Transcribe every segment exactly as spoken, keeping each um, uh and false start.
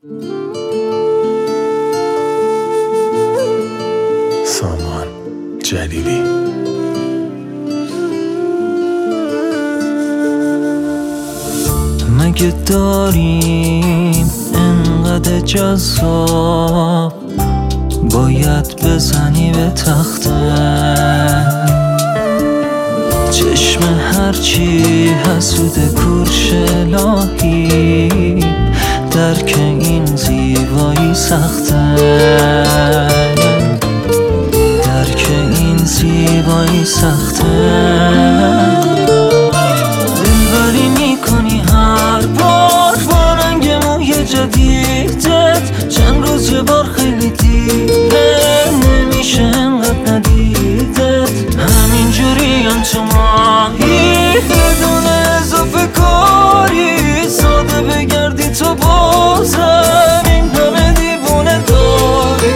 سامان جلیلی. مگه داریم انقدر جذاب باید بزنی به تخته؟ چشم هرچی حسود کورش الهی درک این زیبایی سخته، درک این زیبایی سخته. دلبری میکنی هر بار با رنگ موی جدیدت، چند روز یه بار خیلی دیره نمیشه انقدر ندیدت. همینجوری هم تو ماهی بدون اضافه کاری، ساده بگردی تو بازم این همه دیوونه داری.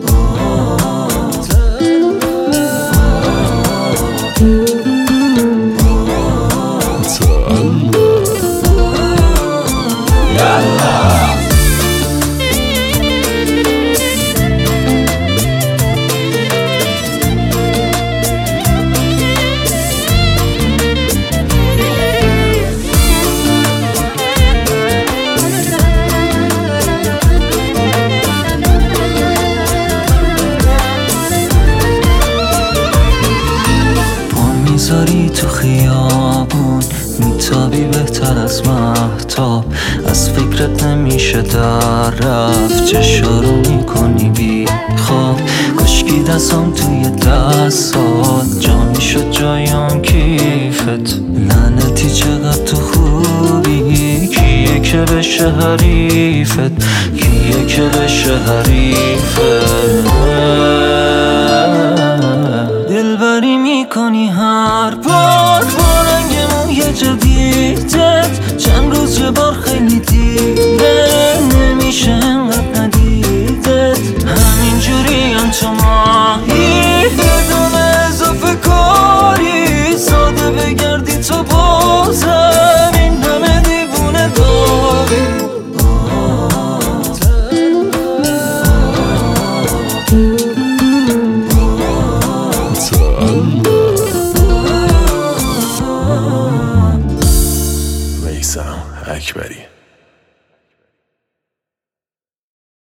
میذاری تو خیابون میتابی بهتر از مهتاب، از فکرت نمیشه در رفت، چشارو میکنی بی خواب. کشکی دستم توی دستات جا میشد جایم کیفت. لعنتی چقدر تو خوبی، کیه که بشه حریفت، کیه که بشه حریفت.